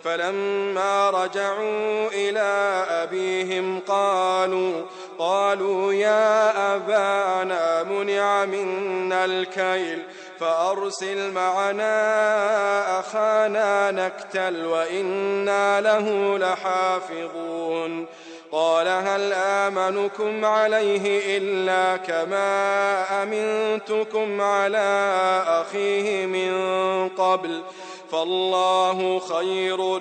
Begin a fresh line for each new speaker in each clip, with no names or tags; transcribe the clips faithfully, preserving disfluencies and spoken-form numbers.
فلما رجعوا إلى أبيهم قالوا قالوا يا أبانا منع منا الكيل فأرسل معنا أخانا نكتل وإنا له لحافظون قال هل آمنكم عليه إلا كما أمنتكم على أخيه من قبل فالله خير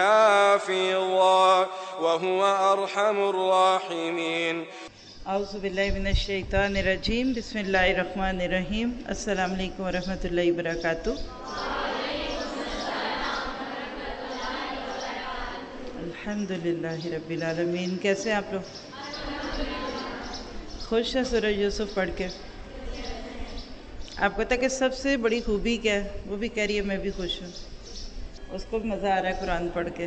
حافظا وهو أرحم الراحمين.
اعوذ باللہ من الشیطان الرجیم. بسم اللہ الرحمن الرحیم. السلام علیکم ورحمۃ اللہ وبرکاتہ. الحمد للہ رب العالمین. کیسے آپ لوگ؟ خوش ہیں سورہ یوسف پڑھ کے؟ آپ کو پتہ کہ سب سے بڑی خوبی کیا ہے؟ وہ بھی کہہ رہی ہے میں بھی خوش ہوں. اس کو بھی مزہ آ رہا ہے قرآن پڑھ کے.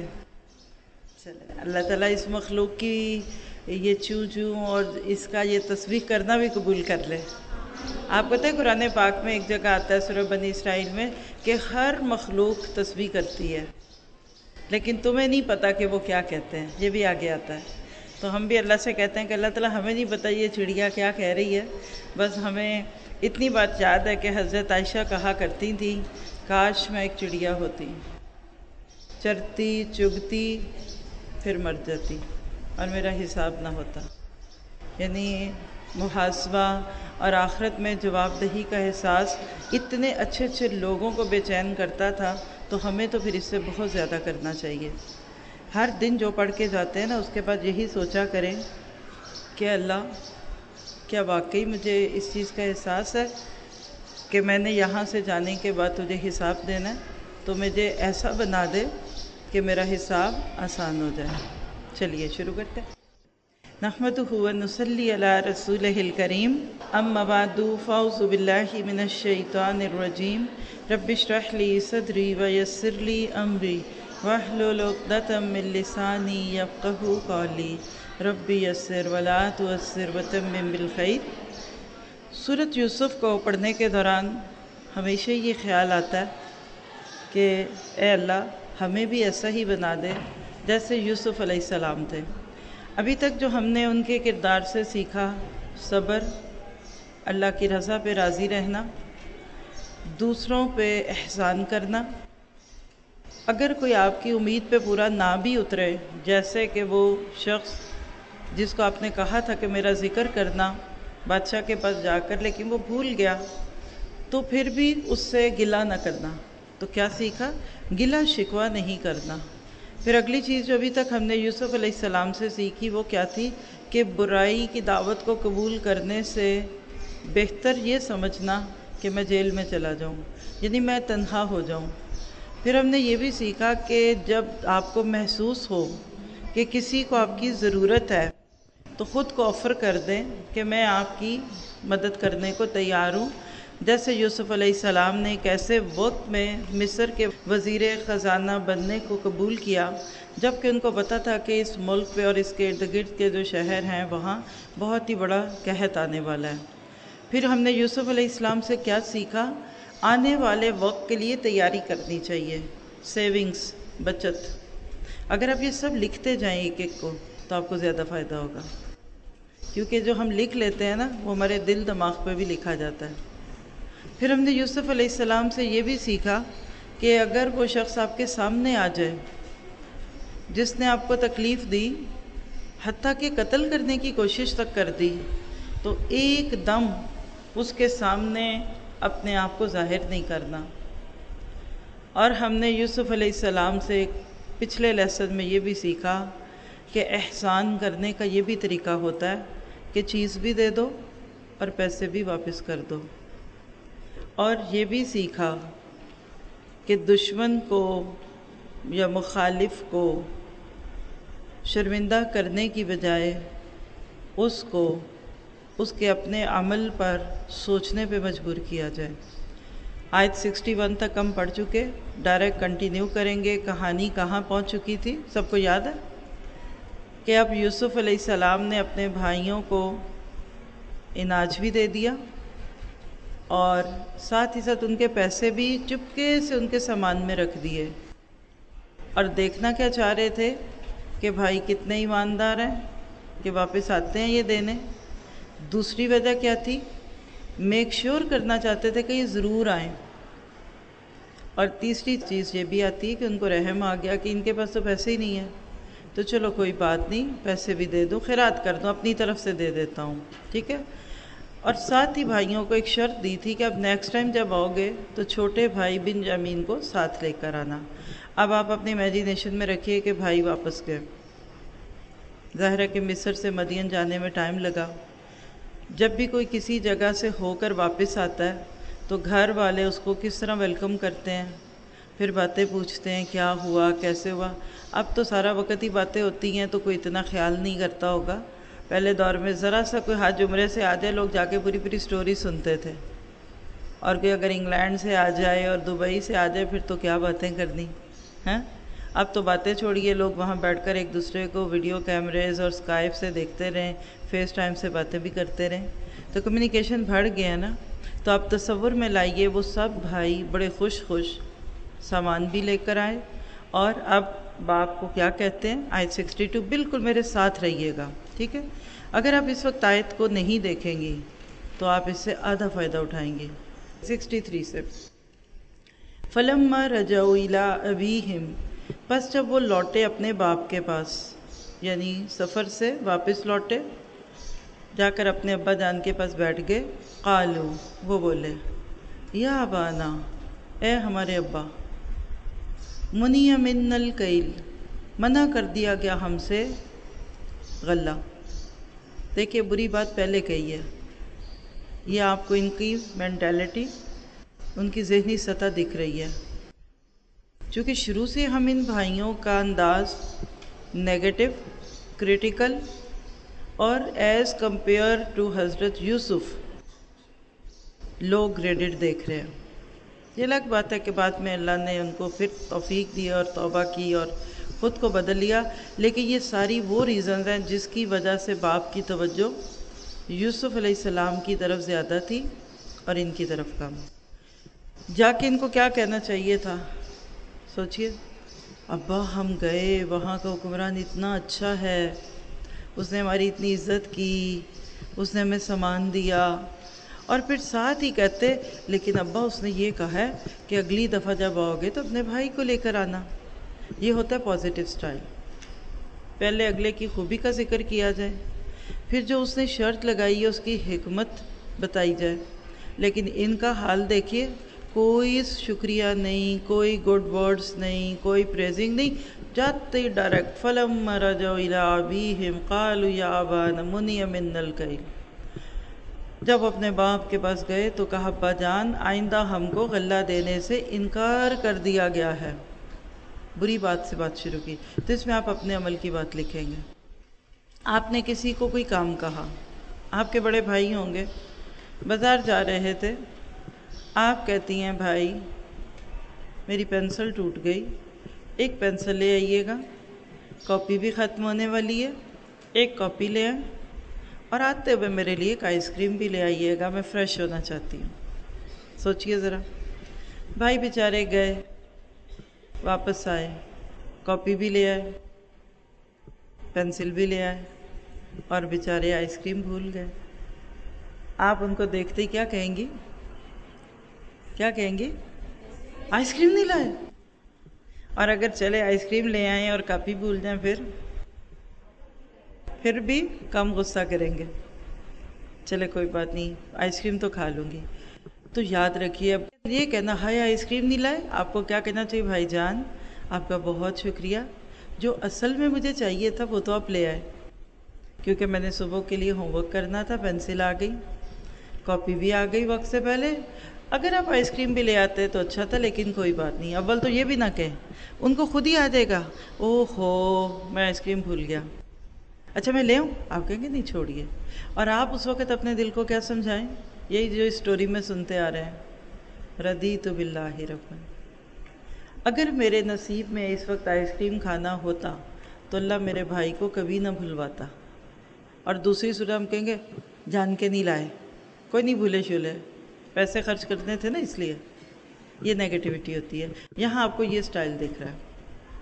چلے اللہ تعالیٰ اس مخلوق کی یہ چوں چوں اور اس کا یہ تسبیح کرنا بھی قبول کر لے. آپ کو پتہ ہے قرآن پاک میں ایک جگہ آتا ہے سورہ بنی اسرائیل میں کہ ہر مخلوق تسبیح کرتی ہے، لیکن تمہیں نہیں پتہ کہ وہ کیا کہتے ہیں. یہ بھی آگے آتا ہے. تو ہم بھی اللہ سے کہتے ہیں کہ اللہ تعالیٰ ہمیں نہیں پتہ یہ چڑیا کیا کہہ رہی ہے، بس ہمیں اتنی بات یاد ہے کہ حضرت عائشہ کہا کرتی تھیں کاش میں ایک چڑیا ہوتی، چرتی چگتی پھر مر جاتی اور میرا حساب نہ ہوتا. یعنی محاسبہ اور آخرت میں جواب دہی کا احساس اتنے اچھے اچھے لوگوں کو بے چین کرتا تھا، تو ہمیں تو پھر اس سے بہت زیادہ کرنا چاہیے. ہر دن جو پڑھ کے جاتے ہیں نا اس کے بعد یہی سوچا کریں کہ اللہ کیا واقعی مجھے اس چیز کا احساس ہے کہ میں نے یہاں سے جانے کے بعد تجھے حساب دینا ہے، تو مجھے ایسا بنا دے کہ میرا حساب آسان ہو جائے. چلیے شروع کرتے ہیں. نحمدہ و نصلی علی رسولہ الکریم. اما بعد فاعوذ باللہ من الشیطان الرجیم. رب اشرح لی صدری ویسر لی امری واحلل عقدۃ من لسانی یفقہوا قولی. رب یسر ولا تعسر وتمم بالخیر. سورۃ یوسف کو پڑھنے کے دوران ہمیشہ یہ خیال آتا ہے کہ اے اللہ ہمیں بھی ایسا ہی بنا دے جیسے یوسف علیہ السلام تھے. ابھی تک جو ہم نے ان کے کردار سے سیکھا، صبر، اللہ کی رضا پہ راضی رہنا، دوسروں پہ احسان کرنا. اگر کوئی آپ کی امید پہ پورا نہ بھی اترے، جیسے کہ وہ شخص جس کو آپ نے کہا تھا کہ میرا ذکر کرنا بادشاہ کے پاس جا کر، لیکن وہ بھول گیا، تو پھر بھی اس سے گلہ نہ کرنا. تو کیا سیکھا؟ گلہ شکوہ نہیں کرنا. پھر اگلی چیز جو ابھی تک ہم نے یوسف علیہ السلام سے سیکھی وہ کیا تھی کہ برائی کی دعوت کو قبول کرنے سے بہتر یہ سمجھنا کہ میں جیل میں چلا جاؤں، یعنی میں تنہا ہو جاؤں. پھر ہم نے یہ بھی سیکھا کہ جب آپ کو محسوس ہو کہ کسی کو آپ کی ضرورت ہے تو خود کو آفر کر دیں کہ میں آپ کی مدد کرنے کو تیار ہوں. جیسے یوسف علیہ السلام نے ایک ایسے وقت میں مصر کے وزیر خزانہ بننے کو قبول کیا جب کہ ان کو پتہ تھا کہ اس ملک پہ اور اس کے ارد گرد کے جو شہر ہیں وہاں بہت ہی بڑا قحط آنے والا ہے. پھر ہم نے یوسف علیہ السلام سے کیا سیکھا؟ آنے والے وقت کے لیے تیاری کرنی چاہیے. سیونگز، بچت. اگر آپ یہ سب لکھتے جائیں ایک ایک کو تو آپ کو زیادہ فائدہ ہوگا، کیونکہ جو ہم لکھ لیتے ہیں نا وہ ہمارے دل دماغ پہ بھی لکھا جاتا ہے. پھر ہم نے یوسف علیہ السلام سے یہ بھی سیکھا کہ اگر وہ شخص آپ کے سامنے آ جائے جس نے آپ کو تکلیف دی، حتیٰ کہ قتل کرنے کی کوشش تک کر دی، تو ایک دم اس کے سامنے اپنے آپ کو ظاہر نہیں کرنا. اور ہم نے یوسف علیہ السلام سے پچھلے لیسن میں یہ بھی سیکھا کہ احسان کرنے کا یہ بھی طریقہ ہوتا ہے کہ چیز بھی دے دو اور پیسے بھی واپس کر دو. اور یہ بھی سیکھا کہ دشمن کو یا مخالف کو شرمندہ کرنے کی بجائے اس کو اس کے اپنے عمل پر سوچنے پہ مجبور کیا جائے. آیت سکسٹی ون تک ہم پڑھ چکے، ڈائریکٹ کنٹینیو کریں گے. کہانی کہاں پہنچ چکی تھی سب کو یاد ہے کہ اب یوسف علیہ السلام نے اپنے بھائیوں کو اناج بھی دے دیا اور ساتھ ہی ساتھ ان کے پیسے بھی چپکے سے ان کے سامان میں رکھ دیے. اور دیکھنا کیا چاہ رہے تھے کہ بھائی کتنے ایماندار ہیں کہ واپس آتے ہیں یہ دینے. دوسری وجہ کیا تھی؟ میک شیور کرنا چاہتے تھے کہ یہ ضرور آئیں. اور تیسری چیز یہ بھی آتی ہے کہ ان کو رحم آ گیا کہ ان کے پاس تو پیسے ہی نہیں ہیں، تو چلو کوئی بات نہیں، پیسے بھی دے دو، خیرات کر دو، اپنی طرف سے دے دیتا ہوں، ٹھیک ہے. اور ساتھ ہی بھائیوں کو ایک شرط دی تھی کہ اب نیکسٹ ٹائم جب آؤ گے تو چھوٹے بھائی بنیامین کو ساتھ لے کر آنا. اب آپ اپنی امیجینیشن میں رکھیے کہ بھائی واپس گئے. ظاہر ہے کہ مصر سے مدین جانے میں ٹائم لگا. جب بھی کوئی کسی جگہ سے ہو کر واپس آتا ہے تو گھر والے اس کو کس طرح ویلکم کرتے ہیں، پھر باتیں پوچھتے ہیں کیا ہوا، کیسے ہوا. اب تو سارا وقت ہی باتیں ہوتی ہیں تو کوئی اتنا خیال نہیں کرتا ہوگا. پہلے دور میں ذرا سا کوئی حج عمرے سے آ جائے لوگ جا کے پوری پوری سٹوری سنتے تھے، اور کوئی اگر انگلینڈ سے آ جائے اور دبئی سے آ جائے پھر تو کیا باتیں کرنی ہیں. اب تو باتیں چھوڑیے، لوگ وہاں بیٹھ کر ایک دوسرے کو ویڈیو کیمریز اور اسکائپ سے دیکھتے رہیں، فیس ٹائم سے باتیں بھی کرتے رہیں، تو کمیونیکیشن بڑھ گیا نا. تو آپ تصور میں لائیے وہ سب بھائی بڑے خوش خوش سامان بھی لے کر آئے، اور اب باپ کو کیا کہتے ہیں، آیت سکسٹی ٹو، بالکل میرے ساتھ رہیے گا، ٹھیک ہے. اگر آپ اس وقت آیت کو نہیں دیکھیں گی تو آپ اس سے آدھا فائدہ اٹھائیں گے. سکسٹی تھری سے فَلَمَّا رَجَعُوا إِلَىٰ أَبِيهِمْ، پس جب وہ لوٹے اپنے باپ کے پاس، یعنی سفر سے واپس لوٹے، جا کر اپنے ابا جان کے پاس بیٹھ گئے. قالو، وہ بولے، یا ابانا، اے ہمارے ابا، منی منا الکیل، منع کر دیا گیا ہم سے غلہ. دیکھیے بری بات پہلے کہی ہے، یہ آپ کو ان کی مینٹیلٹی، ان کی ذہنی سطح دکھ رہی ہے. چونکہ شروع سے ہم ان بھائیوں کا انداز نیگیٹو، کریٹیکل اور ایز کمپیئر ٹو حضرت یوسف لو گریڈڈ دیکھ رہے ہیں. یہ الگ بات ہے کہ بعد میں اللہ نے ان کو پھر توفیق دی اور توبہ کی اور خود کو بدل لیا، لیکن یہ ساری وہ ریزنز ہیں جس کی وجہ سے باپ کی توجہ یوسف علیہ السلام کی طرف زیادہ تھی اور ان کی طرف کم. جا کے ان کو کیا کہنا چاہیے تھا؟ سوچئے، ابا ہم گئے، وہاں کا حکمران اتنا اچھا ہے، اس نے ہماری اتنی عزت کی، اس نے ہمیں سامان دیا، اور پھر ساتھ ہی کہتے لیکن ابا اس نے یہ کہا ہے کہ اگلی دفعہ جب آؤ گے تو اپنے بھائی کو لے کر آنا. یہ ہوتا ہے پازیٹیو سٹائل. پہلے اگلے کی خوبی کا ذکر کیا جائے، پھر جو اس نے شرط لگائی ہے اس کی حکمت بتائی جائے. لیکن ان کا حال دیکھیے، کوئی شکریہ نہیں، کوئی گڈ ورڈز نہیں، کوئی پریزنگ نہیں، جاتے ہی ڈائریکٹ فَلَمَّا رَجَعُوا إِلَىٰ أَبِيهِمْ قَالُوا يَا أَبَانَا مُنِعَ مِنَّا الْكَيْلُ. جب اپنے باپ کے پاس گئے تو کہا، ابا جان آئندہ ہم کو غلہ دینے سے انکار کر دیا گیا ہے. بری بات سے بات شروع کی. تو اس میں آپ اپنے عمل کی بات لکھیں گے. آپ نے کسی کو کوئی کام کہا، آپ کے بڑے بھائی ہوں گے، بازار جا رہے تھے، آپ کہتی ہیں بھائی میری پینسل ٹوٹ گئی، ایک پینسل لے آئیے گا، کاپی بھی ختم ہونے والی ہے، ایک کاپی لے آئیں، اور آتے ہوئے میرے لیے ایک آئس کریم بھی لے آئیے گا، میں فریش ہونا چاہتی ہوں. سوچئے ذرا. بھائی بیچارے گئے، واپس آئے، کاپی بھی لے آئے، پینسل بھی لے آئے، اور بیچارے آئس کریم بھول گئے. آپ ان کو دیکھتے ہی کیا کہیں گی؟ کیا کہیں گی؟ آئس کریم نہیں لائے. اور اگر چلے آئس کریم لے آئیں اور کاپی بھول جائیں پھر پھر بھی کم غصہ کریں گے، چلے کوئی بات نہیں، آئس کریم تو کھا لوں گی. تو یاد رکھیے، اب یہ کہنا ہائے آئس کریم نہیں لائے، آپ کو کیا کہنا چاہیے؟ بھائی جان آپ کا بہت شکریہ، جو اصل میں مجھے چاہیے تھا وہ تو آپ لے آئے، کیونکہ میں نے صبح کے لیے ہوم ورک کرنا تھا، پینسل آ گئی، کاپی بھی آ گئی وقت سے پہلے. اگر آپ آئس کریم بھی لے آتے تو اچھا تھا، لیکن کوئی بات نہیں. اول تو یہ بھی نہ کہیں، ان کو خود ہی آ جائے گا، اوہ ہو میں آئس کریم بھول گیا. اچھا میں لے آؤں؟ آپ کہیں گے نہیں چھوڑیے. اور آپ اس وقت اپنے دل کو کیا سمجھائیں؟ یہی جو اس سٹوری میں سنتے آ رہے ہیں، رضیت باللہ ربا. اگر میرے نصیب میں اس وقت آئس کریم کھانا ہوتا تو اللہ میرے بھائی کو کبھی نہ بھلواتا. اور دوسری صورت ہم کہیں گے جان کے نہیں لائے، کوئی نہیں، بھولے شولے، پیسے خرچ کرنے تھے نا اس لیے. یہ نیگیٹیوٹی ہوتی ہے. یہاں آپ کو یہ سٹائل دکھ رہا ہے.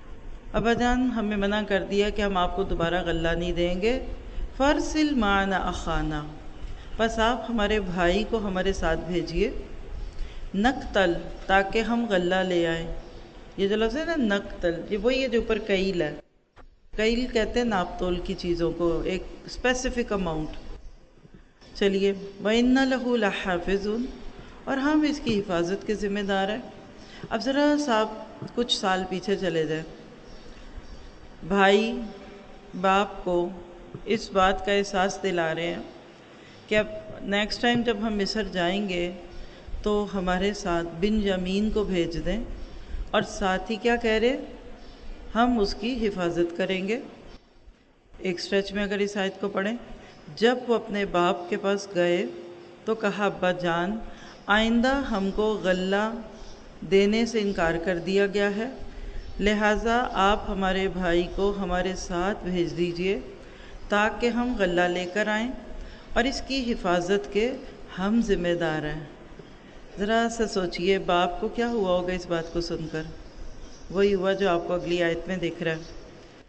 ابا جان ہمیں منع کر دیا کہ ہم آپ کو دوبارہ غلہ نہیں دیں گے، فرسل معنا اخانا، بس آپ ہمارے بھائی کو ہمارے ساتھ بھیجئے، نقتل، تاکہ ہم غلہ لے آئیں۔ یہ جو لفظ ہے نا نقتل، یہ وہی ہے جو اوپر کیل ہے، کیل کہتے ہیں ناپ تول کی چیزوں کو، ایک اسپیسیفک اماؤنٹ۔ چلیے، وَإِنَّ لَهُ لَحَافِظُونَ، اور ہم اس کی حفاظت کے ذمہ دار ہیں۔ اب ذرا صاحب کچھ سال پیچھے چلے جائیں، بھائی باپ کو اس بات کا احساس دلا رہے ہیں کہ اب نیکسٹ ٹائم جب ہم مصر جائیں گے تو ہمارے ساتھ بنیامین کو بھیج دیں، اور ساتھ ہی کیا کہہ رہے، ہم اس کی حفاظت کریں گے۔ ایک سٹریچ میں اگر اس آیت کو پڑھیں، جب وہ اپنے باپ کے پاس گئے تو کہا ابا جان آئندہ ہم کو غلہ دینے سے انکار کر دیا گیا ہے، لہٰذا آپ ہمارے بھائی کو ہمارے ساتھ بھیج دیجئے تاکہ ہم غلہ لے کر آئیں، اور اس کی حفاظت کے ہم ذمہ دار ہیں۔ ذرا سا سوچئے باپ کو کیا ہوا ہوگا اس بات کو سن کر؟ وہی ہوا جو آپ کو اگلی آیت میں دکھ رہا ہے۔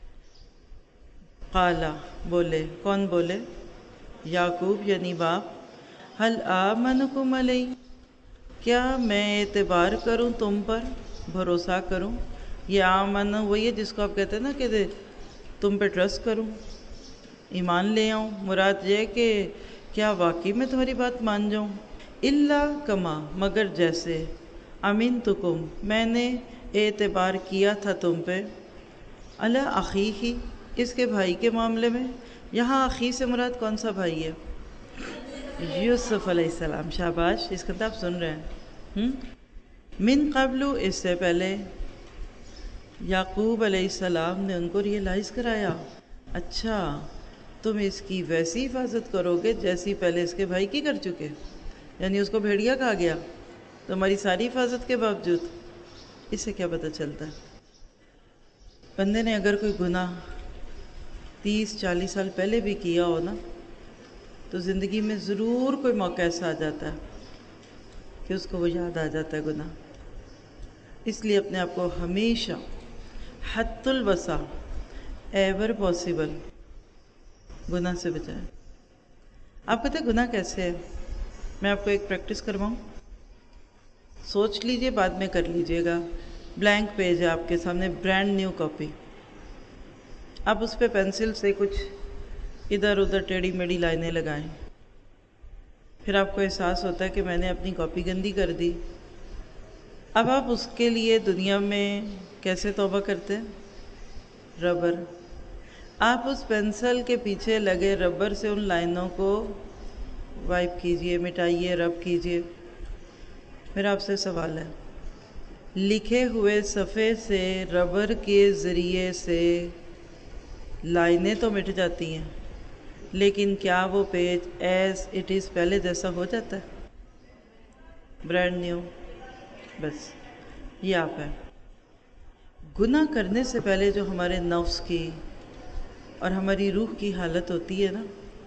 قالا، بولے، کون بولے؟ یعقوب یعنی باپ، حل آمنکم علی، کیا میں اعتبار کروں تم پر، بھروسہ کروں؟ یہ آمن وہی ہے جس کو آپ کہتے ہیں نا کہ تم پہ ٹرسٹ کروں، ایمان لے آؤں۔ مراد یہ کہ کیا واقعی میں تمہاری بات مان جاؤں؟ الا کما، مگر جیسے، امنتکم، میں نے اعتبار کیا تھا تم پہ، علی اخیہ، اس کے بھائی کے معاملے میں۔ یہاں اخی سے مراد کون سا بھائی ہے؟ یوسف علیہ السلام، شاباش، اس کا آپ سن رہے ہیں۔ من قبل، اس سے پہلے یعقوب علیہ السلام نے ان کو ریئلائز کرایا، اچھا تم اس کی ویسی حفاظت کرو گے جیسی پہلے اس کے بھائی کی کر چکے، یعنی اس کو بھیڑیا کہا گیا تمہاری ساری حفاظت کے باوجود۔ اس سے کیا پتہ چلتا ہے؟ بندے نے اگر کوئی گناہ تیس چالیس سال پہلے بھی کیا ہو نا، تو زندگی میں ضرور کوئی موقع ایسا آ جاتا ہے کہ اس کو وہ یاد آ جاتا ہے گناہ۔ اس لیے اپنے آپ کو ہمیشہ حد الوسع، ایور پاسبل گناہ سے بچائیں۔ آپ کہتے ہیں گناہ کیسے ہے؟ میں آپ کو ایک پریکٹس کرواؤں، سوچ لیجئے، بعد میں کر لیجئے گا۔ بلینک پیج ہے آپ کے سامنے، برانڈ نیو کاپی، آپ اس پہ پینسل سے کچھ ادھر ادھر ٹیڑھی میڑھی لائنیں لگائیں، پھر آپ کو احساس ہوتا ہے کہ میں نے اپنی کاپی گندی کر دی۔ اب آپ اس کے لیے دنیا میں کیسے توبہ کرتے ہیں؟ ربر، آپ اس پینسل کے پیچھے لگے ربر سے ان لائنوں کو وائپ کیجئے، مٹائیے، رب کیجئے۔ میرا آپ سے سوال ہے، لکھے ہوئے صفحے سے ربر کے ذریعے سے لائنیں تو مٹ جاتی ہیں، لیکن کیا وہ پیج ایز اٹ از پہلے جیسا ہو جاتا ہے؟ برانڈ نیو، بس یہ آپ ہے۔ گناہ کرنے سے پہلے جو ہمارے نفس کی اور ہماری روح کی حالت ہوتی ہے نا،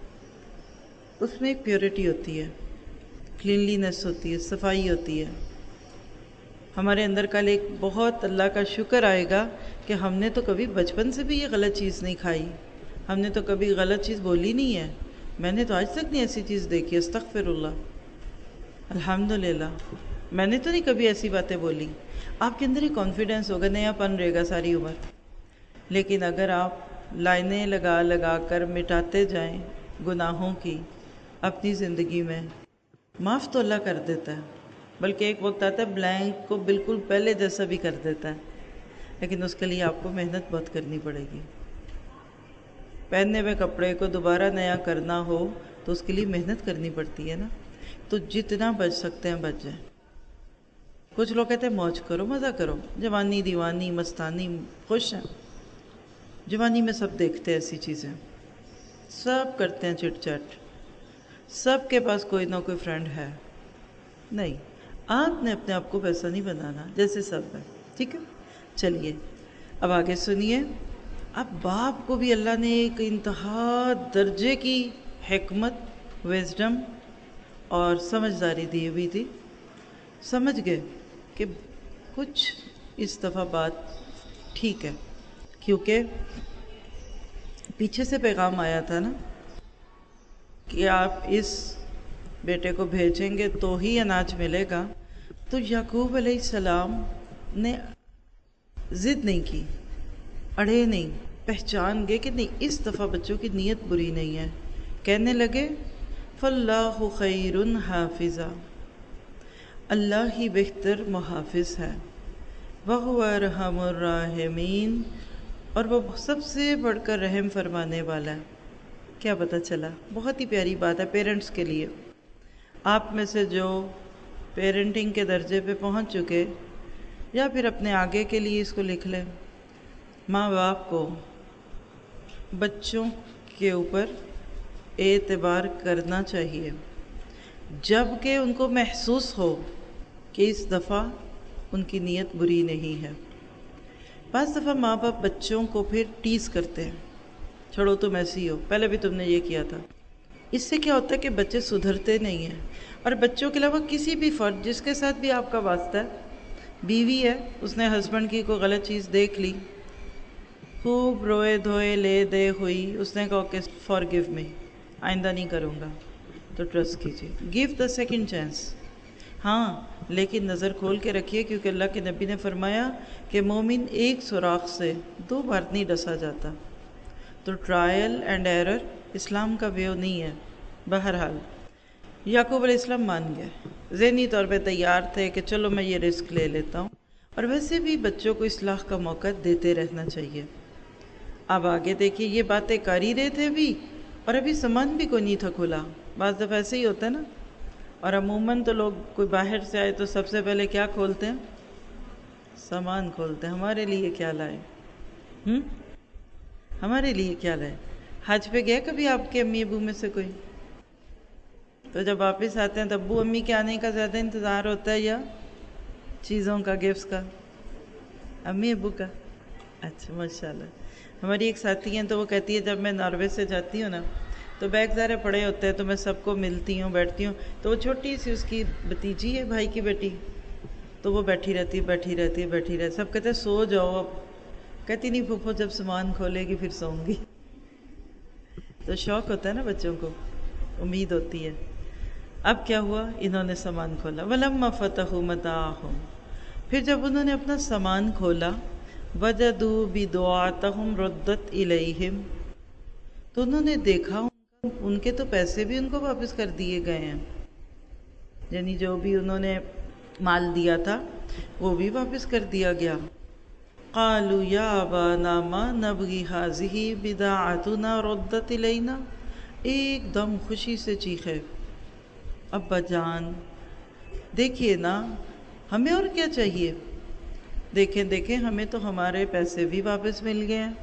اس میں ایک پیورٹی ہوتی ہے، کلینلینس ہوتی ہے، صفائی ہوتی ہے۔ ہمارے اندر کل ایک بہت اللہ کا شکر آئے گا کہ ہم نے تو کبھی بچپن سے بھی یہ غلط چیز نہیں کھائی، ہم نے تو کبھی غلط چیز بولی نہیں ہے، میں نے تو آج تک نہیں ایسی چیز دیکھی، استغفر اللہ، الحمدللہ، میں نے تو نہیں کبھی ایسی باتیں بولی۔ آپ کے اندر ہی کانفیڈنس ہوگا، نیا پن رہے گا ساری عمر۔ لیکن اگر آپ لائنیں لگا لگا کر مٹاتے جائیں گناہوں کی اپنی زندگی میں، معاف تو اللہ کر دیتا ہے، بلکہ ایک وقت آتا ہے بلینک کو بالکل پہلے جیسا بھی کر دیتا ہے، لیکن اس کے لیے آپ کو محنت بہت کرنی پڑے گی۔ پہنے ہوئے کپڑے کو دوبارہ نیا کرنا ہو تو اس کے لیے محنت کرنی پڑتی ہے نا، تو جتنا بچ سکتے ہیں بچ جائیں۔ کچھ لوگ کہتے ہیں موج کرو، مزہ کرو، جوانی دیوانی مستانی، خوش ہیں۔ جوانی میں سب دیکھتے ہیں ایسی چیزیں، سب کرتے ہیں چٹ چٹ، سب کے پاس کوئی نہ کوئی فرینڈ ہے۔ نہیں، آپ نے اپنے آپ کو ویسا نہیں بنانا جیسے سب ہے، ٹھیک ہے؟ چلیے اب آگے سنیے۔ اب باپ کو بھی اللہ نے ایک انتہا درجے کی حکمت، وزڈم اور سمجھداری دی ہوئی تھی۔ سمجھ گئے کہ کچھ اس دفعہ بات ٹھیک ہے، کیونکہ پیچھے سے پیغام آیا تھا نا کہ آپ اس بیٹے کو بھیجیں گے تو ہی اناج ملے گا. تو یعقوب علیہ السلام نے ضد نہیں کی، اڑے نہیں، پہچان گئے کہ نہیں اس دفعہ بچوں کی نیت بری نہیں ہے. کہنے لگے فَاللَّهُ خَيْرٌ حَافِظًا، اللہ ہی بہتر محافظ ہے. وَهُوَ أَرْحَمُ الرَّاحِمِينَ، اور وہ سب سے بڑھ کر رحم فرمانے والا ہے. کیا پتہ چلا؟ بہت ہی پیاری بات ہے پیرنٹس کے لیے. آپ میں سے جو پیرنٹنگ کے درجے پہ پہنچ چکے یا پھر اپنے آگے کے لیے اس کو لکھ لیں، ماں باپ کو بچوں کے اوپر اعتبار کرنا چاہیے جب کہ ان کو محسوس ہو کہ اس دفعہ ان کی نیت بری نہیں ہے. بعض دفعہ ماں باپ بچوں کو پھر ٹیز کرتے ہیں، چھوڑو تم ایسی ہو، پہلے بھی تم نے یہ کیا تھا. اس سے کیا ہوتا ہے کہ بچے سدھرتے نہیں ہیں. اور بچوں کے علاوہ کسی بھی فرد جس کے ساتھ بھی آپ کا واسطہ ہے، بیوی ہے، اس نے ہسبینڈ کی کوئی غلط چیز دیکھ لی، خوب روئے دھوئے لے دے ہوئی، اس نے کہا کہ فار گیو می، آئندہ نہیں کروں گا، تو ٹرسٹ کیجیے، گیو دا سیکنڈ چانس. ہاں لیکن نظر کھول کے رکھیے، کیونکہ اللہ کے نبی نے فرمایا کہ مومن ایک سوراخ سے دو بار نہیں ڈسا جاتا. تو ٹرائل اینڈ ایرر اسلام کا ویو نہیں ہے. بہرحال یعقوب علیہ السلام مان گئے، ذہنی طور پہ تیار تھے کہ چلو میں یہ رسک لے لیتا ہوں. اور ویسے بھی بچوں کو اصلاح کا موقع دیتے رہنا چاہیے. اب آگے دیکھیے، یہ باتیں کر ہی رہے تھے ابھی، اور ابھی سامان بھی کوئی نہیں تھا کھلا. بعض دفعہ ایسے ہی ہوتا ہے نا. اور عموماً تو لوگ کوئی باہر سے آئے تو سب سے پہلے کیا کھولتے ہیں؟ سامان کھولتے ہیں. ہمارے لیے کیا لائے؟ ہم ہمارے لیے کیا لائے؟ حج پہ گئے کبھی آپ کے امی ابو میں سے کوئی؟ تو جب واپس آتے ہیں تو ابو امی کے آنے کا زیادہ انتظار ہوتا ہے یا چیزوں کا، گفٹس کا؟ امی ابو کا. اچھا ماشاءاللہ. ہماری ایک ساتھی ہیں تو وہ کہتی ہے جب میں ناروے سے جاتی ہوں نا تو بیگ ذرا پڑے ہوتے ہیں تو میں سب کو ملتی ہوں، بیٹھتی ہوں. تو وہ چھوٹی سی اس کی بھتیجی ہے، بھائی کی بیٹی، تو وہ بیٹھی رہتی ہے بیٹھی رہتی ہے بیٹھی رہتی. سب کہتے ہیں سو جاؤ اب. کہتی نہیں پھوپھو، جب سامان کھولے گی پھر سوؤں گی. تو شوق ہوتا ہے نا بچوں کو، امید ہوتی ہے. اب کیا ہوا؟ انہوں نے سامان کھولا. وَلَمَّا فَتَحُوا مَتَاعَهُمْ، پھر جب انہوں نے اپنا سامان کھولا، وَجَدُوا بِضَاعَتَهُمْ رُدَّتْ إِلَيْهِمْ، تو انہوں نے دیکھا ان کے تو پیسے بھی ان کو واپس کر دیے گئے ہیں، یعنی جو بھی انہوں نے مال دیا تھا وہ بھی واپس کر دیا گیا. قالوا یا ابانا ما نبغی هذه بضاعتنا ردت الینا، ایک دم خوشی سے چیخے، ابا جان دیکھیے نا، ہمیں اور کیا چاہیے، دیکھیں دیکھیں ہمیں تو ہمارے پیسے بھی واپس مل گئے ہیں.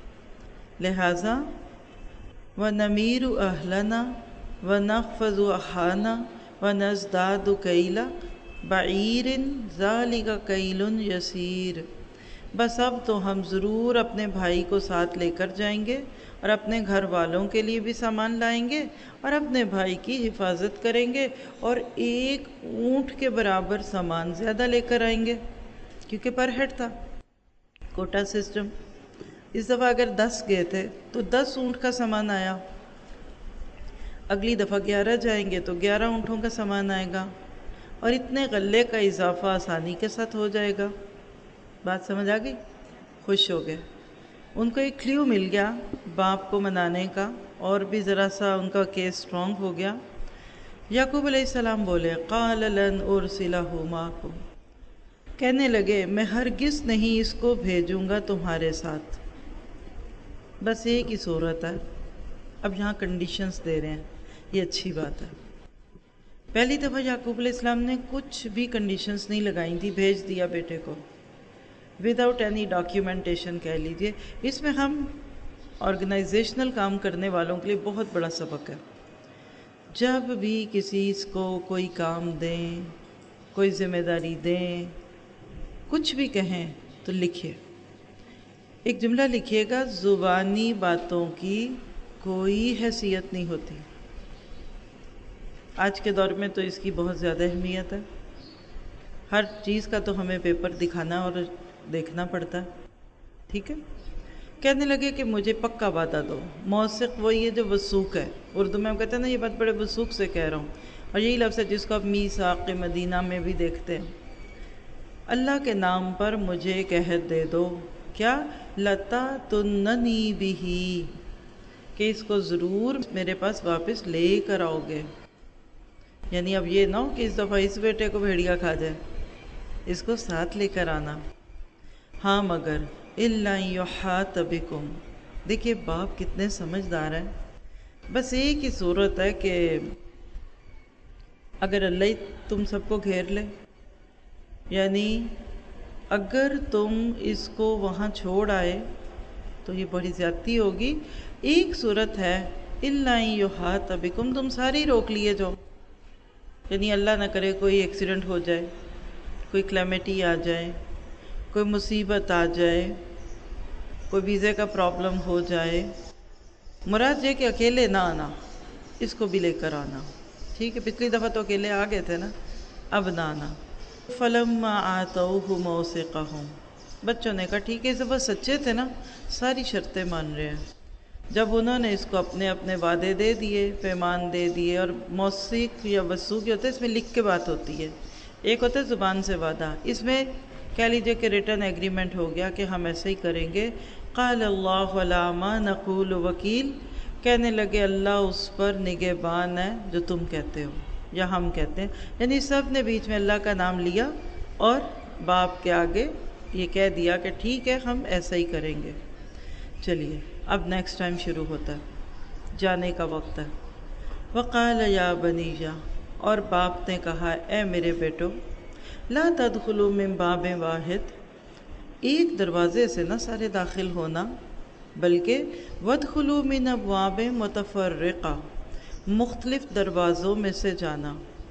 لہٰذا وَنَمِيرُ أَهْلَنَا وَنَخْفَضُ أَخَانَا وَنَزْدَادُ كَيْلَ بَعِيرٍ ذَلِكَ كَيْلٌ يَسِيرٌ، بس اب تو ہم ضرور اپنے بھائی کو ساتھ لے کر جائیں گے اور اپنے گھر والوں کے لیے بھی سامان لائیں گے اور اپنے بھائی کی حفاظت کریں گے اور ایک اونٹ کے برابر سامان زیادہ لے کر آئیں گے، کیونکہ پر ہیڈ تھا کوٹا سسٹم. اس دفعہ اگر دس گئے تھے تو دس اونٹ کا سامان آیا، اگلی دفعہ گیارہ جائیں گے تو گیارہ اونٹوں کا سامان آئے گا، اور اتنے غلے کا اضافہ آسانی کے ساتھ ہو جائے گا. بات سمجھ آ گئی؟ خوش ہو گئے. ان کو ایک کلیو مل گیا باپ کو منانے کا، اور بھی ذرا سا ان کا کیس سٹرونگ ہو گیا. یعقوب علیہ السلام بولے قال لن ارسلہ معکم، کہنے لگے میں ہرگز نہیں اس کو بھیجوں گا تمہارے ساتھ، بس ایک ہی صورت ہے. اب یہاں کنڈیشنز دے رہے ہیں، یہ اچھی بات ہے. پہلی دفعہ یعقوب علیہ السلام نے کچھ بھی کنڈیشنز نہیں لگائی تھی، بھیج دیا بیٹے کو وداؤٹ اینی ڈاکیومنٹیشن کہہ لیجئے. اس میں ہم آرگنائزیشنل کام کرنے والوں کے لیے بہت بڑا سبق ہے. جب بھی کسی کو کوئی کام دیں، کوئی ذمہ داری دیں، کچھ بھی کہیں تو لکھیے. ایک جملہ لکھیے گا، زبانی باتوں کی کوئی حیثیت نہیں ہوتی. آج کے دور میں تو اس کی بہت زیادہ اہمیت ہے. ہر چیز کا تو ہمیں پیپر دکھانا اور دیکھنا پڑتا ہے، ٹھیک ہے. کہنے لگے کہ مجھے پکا وعدہ دو. موثق وہی ہے جو وثوق ہے. اردو میں ہم کہتے ہیں نا یہ بات بڑے وثوق سے کہہ رہا ہوں، اور یہی لفظ ہے جس کو آپ میثاق مدینہ میں بھی دیکھتے ہیں. اللہ کے نام پر مجھے ایک عہد دے دو. کیا؟ لَتَأْتُنَّنِي بِهِ، کہ اس کو ضرور میرے پاس واپس لے کر آؤ گے. یعنی اب یہ نہ ہو کہ اس دفعہ اس بیٹے کو بھیڑیا کھا جائے، اس کو ساتھ لے کر آنا. ہاں مگر إِلَّا يُحَاطَ بِكُمْ. دیکھیے باپ کتنے سمجھدار ہیں. بس ایک ہی صورت ہے کہ اگر اللہ ہی تم سب کو گھیر لے، یعنی اگر تم اس کو وہاں چھوڑ آئے تو یہ بڑی زیادتی ہوگی. ایک صورت ہے إِلَّا يُحَاطَ بِكُمْ، تم ساری روک لیے جو، یعنی اللہ نہ کرے کوئی ایکسیڈنٹ ہو جائے، کوئی کلیمٹی آ جائے، کوئی مصیبت آ جائے، کوئی ویزے کا پرابلم ہو جائے. مراد یہ کہ اکیلے نہ آنا، اس کو بھی لے کر آنا. ٹھیک ہے، پچھلی دفعہ تو اکیلے آ گئے تھے نا، اب نہ آنا. فَلَمَّا آتَوْهُ مَوْثِقَهُمْ، بچوں نے کہا ٹھیک ہے، اس دفعہ سچے تھے نا، ساری شرطیں مان رہے ہیں. جب انہوں نے اس کو اپنے اپنے وعدے دے دیے، پیمان دے دیے، اور موثق یا وثوق ہوتا ہے اس میں لکھ کے بات ہوتی ہے، ایک ہوتا ہے زبان سے وعدہ، اس میں کہہ لیجئے کہ ریٹن ایگریمنٹ ہو گیا کہ ہم ایسے ہی کریں گے. قال اللہ علی ما نقول وکیل، کہنے لگے اللہ اس پر نگہبان ہے جو تم کہتے ہو یا ہم کہتے ہیں. یعنی سب نے بیچ میں اللہ کا نام لیا اور باپ کے آگے یہ کہہ دیا کہ ٹھیک ہے ہم ایسا ہی کریں گے. چلیے اب نیکسٹ ٹائم شروع ہوتا ہے، جانے کا وقت ہے. وقال یا بنیّ، اور باپ نے کہا اے میرے بیٹو، لا تدخلوا من باب واحد، ایک دروازے سے نہ سارے داخل ہونا، بلکہ وادخلوا من ابواب متفرقہ، مختلف دروازوں میں سے جانا.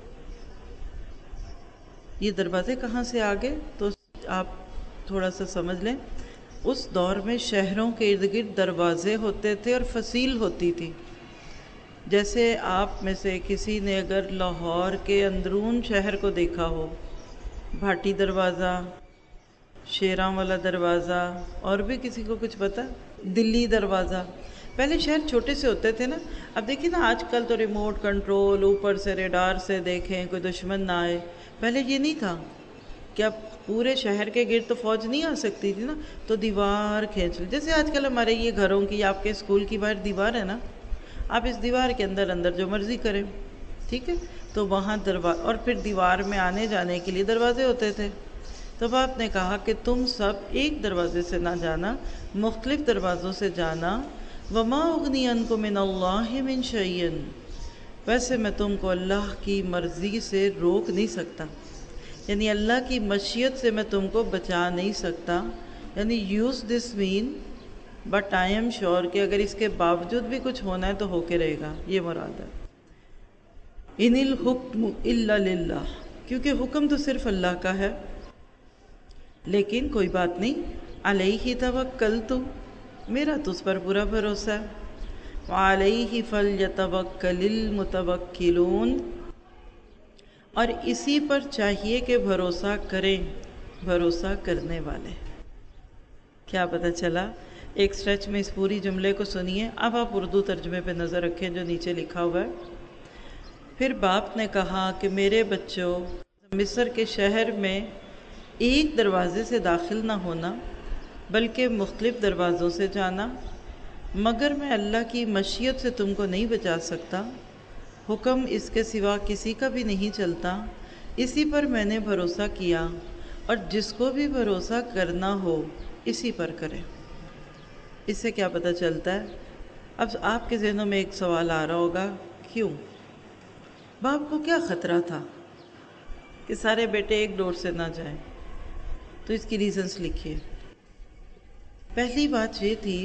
یہ دروازے کہاں سے آگے تو آپ تھوڑا سا سمجھ لیں. اس دور میں شہروں کے ارد گرد دروازے ہوتے تھے اور فصیل ہوتی تھی. جیسے آپ میں سے کسی نے اگر لاہور کے اندرون شہر کو دیکھا ہو، بھاٹی دروازہ، شیراں والا دروازہ، اور بھی کسی کو کچھ پتہ، دلی دروازہ. پہلے شہر چھوٹے سے ہوتے تھے نا. اب دیکھیں نا آج کل تو ریموٹ کنٹرول، اوپر سے ریڈار سے دیکھیں کوئی دشمن نہ آئے. پہلے یہ نہیں تھا کہ اب پورے شہر کے گرد تو فوج نہیں آ سکتی تھی نا، تو دیوار کھینچ لی. جیسے آج کل ہمارے یہ گھروں کی، آپ کے اسکول کی باہر دیوار ہے نا، آپ اس دیوار کے اندر اندر جو مرضی کریں. ٹھیک ہے، تو وہاں درواز، اور پھر دیوار میں آنے جانے کے لیے دروازے ہوتے تھے. تو باپ نے کہا کہ تم سب ایک دروازے سے نہ جانا، مختلف دروازوں سے جانا. وما اغنی عنکم من اللہ من شیء، ویسے میں تم کو اللہ کی مرضی سے روک نہیں سکتا، یعنی اللہ کی مشیت سے میں تم کو بچا نہیں سکتا. یعنی use this man but I am sure کہ اگر اس کے باوجود بھی کچھ ہونا ہے تو ہو کے رہے گا، یہ مراد ہے. ان الحکم الا للہ، کیونکہ حکم تو صرف اللہ کا ہے. لیکن کوئی بات نہیں، علیہ توکلت، میرا تجھ پر پورا بھروسہ ہے. وعلیہ فلیتوکل المتوکلون، اور اسی پر چاہیے کہ بھروسہ کریں بھروسہ کرنے والے. کیا پتہ چلا؟ ایک سٹریچ میں اس پوری جملے کو سنیے. اب آپ اردو ترجمے پہ نظر رکھیں جو نیچے لکھا ہوا ہے. پھر باپ نے کہا کہ میرے بچوں، مصر کے شہر میں ایک دروازے سے داخل نہ ہونا بلکہ مختلف دروازوں سے جانا، مگر میں اللہ کی مشیت سے تم کو نہیں بچا سکتا. حکم اس کے سوا کسی کا بھی نہیں چلتا. اسی پر میں نے بھروسہ کیا، اور جس کو بھی بھروسہ کرنا ہو اسی پر کرے. اس سے کیا پتہ چلتا ہے؟ اب آپ کے ذہنوں میں ایک سوال آ رہا ہوگا، کیوں؟ باپ کو کیا خطرہ تھا کہ سارے بیٹے ایک ڈور سے نہ جائیں؟ تو اس کی ریزنز لکھیے. پہلی بات یہ تھی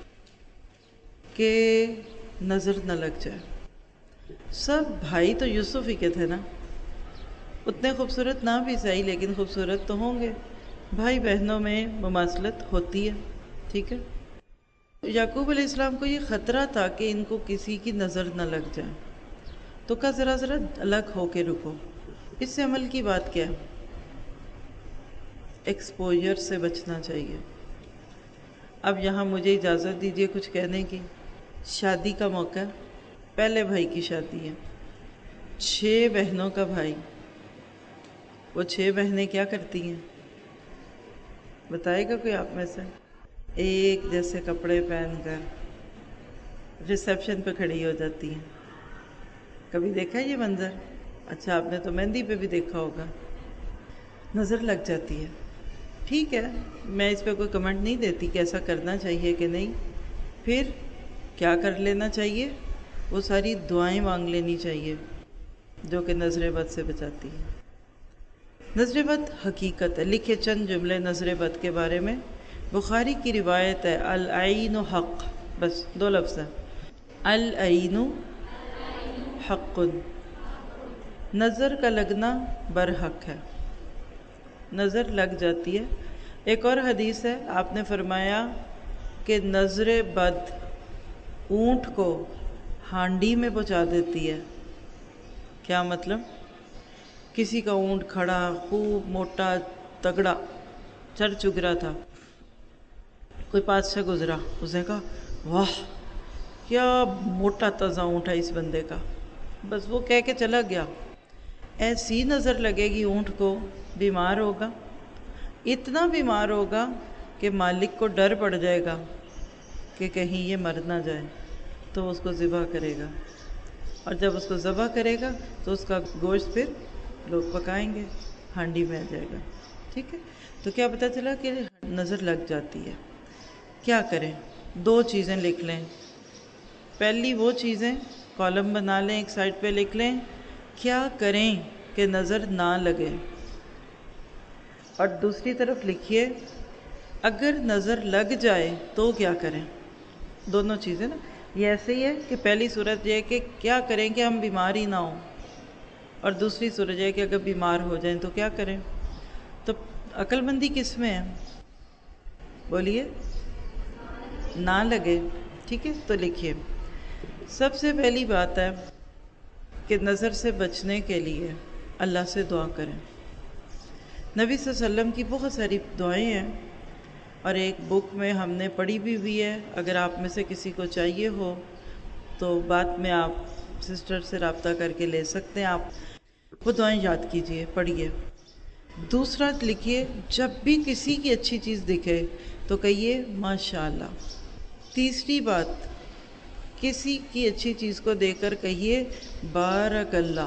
کہ نظر نہ لگ جائے. سب بھائی تو یوسف ہی کے تھے نا، اتنے خوبصورت نہ بھی صحیح لیکن خوبصورت تو ہوں گے. بھائی بہنوں میں مماثلت ہوتی ہے. ٹھیک ہے، یعقوب علیہ السلام کو یہ خطرہ تھا کہ ان کو کسی کی نظر نہ لگ جائے، تو کہا ذرا ذرا الگ ہو کے رکو. اس سے عمل کی بات کیا ہے؟ ایکسپوجر سے بچنا چاہیے. اب یہاں مجھے اجازت دیجیے کچھ کہنے کی. شادی کا موقع، پہلے بھائی کی شادی ہے، چھ بہنوں کا بھائی. وہ چھ بہنیں کیا کرتی ہیں بتائے گا کوئی آپ میں سے؟ ایک جیسے کپڑے پہن کر ریسیپشن پہ کھڑی ہو جاتی ہیں. کبھی دیکھا ہے یہ منظر؟ اچھا آپ نے تو مہندی پہ بھی دیکھا ہوگا. نظر لگ جاتی ہے. ٹھیک ہے، میں اس پہ کوئی کمنٹ نہیں دیتی کہ ایسا کرنا چاہیے کہ نہیں. پھر کیا کر لینا چاہیے؟ وہ ساری دعائیں مانگ لینی چاہیے جو کہ نظر بد سے بچاتی ہے. نظر بد حقیقت ہے. لکھے چند جملے نظر بد کے بارے میں. بخاری کی روایت ہے، العین حق، بس دو لفظ ہیں، العین حق، نظر کا لگنا برحق ہے، نظر لگ جاتی ہے. ایک اور حدیث ہے، آپ نے فرمایا کہ نظر بد اونٹ کو ہانڈی میں پہنچا دیتی ہے. کیا مطلب؟ کسی کا اونٹ کھڑا، خوب موٹا تگڑا چر چگرا تھا، کوئی پاس سے گزرا، اس نے کہا واہ کیا موٹا تازہ اونٹ ہے اس بندے کا، بس وہ کہہ کے چلا گیا. ایسی نظر لگے گی اونٹ کو، بیمار ہوگا، اتنا بیمار ہوگا کہ مالک کو ڈر پڑ جائے گا کہ کہیں یہ مر نہ جائے، تو اس کو ذبح کرے گا. اور جب اس کو ذبح کرے گا تو اس کا گوشت پھر لوگ پکائیں گے، ہانڈی میں آ جائے گا. ٹھیک ہے، تو کیا پتہ چلا کہ نظر لگ جاتی ہے. کیا کریں؟ دو چیزیں لکھ لیں. پہلی وہ چیزیں کالم بنا لیں، ایک سائڈ پہ لکھ لیں کیا کریں کہ نظر نہ لگے، اور دوسری طرف لکھیے اگر نظر لگ جائے تو کیا کریں. دونوں چیزیں نا، یہ ایسے ہی ہے کہ پہلی صورت یہ ہے کہ کیا کریں کہ ہم بیمار ہی نہ ہوں، اور دوسری صورت یہ ہے کہ اگر بیمار ہو جائیں تو کیا کریں. تو عقل مندی کس میں ہے؟ بولیے. نہ لگے. ٹھیک ہے، تو لکھیے سب سے پہلی بات ہے کہ نظر سے بچنے کے لیے اللہ سے دعا کریں. نبی صلی اللہ علیہ وسلم کی بہت ساری دعائیں ہیں، اور ایک بک میں ہم نے پڑھی بھی ہوئی ہے. اگر آپ میں سے کسی کو چاہیے ہو تو بعد میں آپ سسٹر سے رابطہ کر کے لے سکتے ہیں. آپ وہ دعائیں یاد کیجئے، پڑھیے. دوسرا لکھیے جب بھی کسی کی اچھی چیز دکھے تو کہیے ماشاءاللہ. تیسری بات، کسی کی اچھی چیز کو دیکھ کر کہیے بارک اللہ.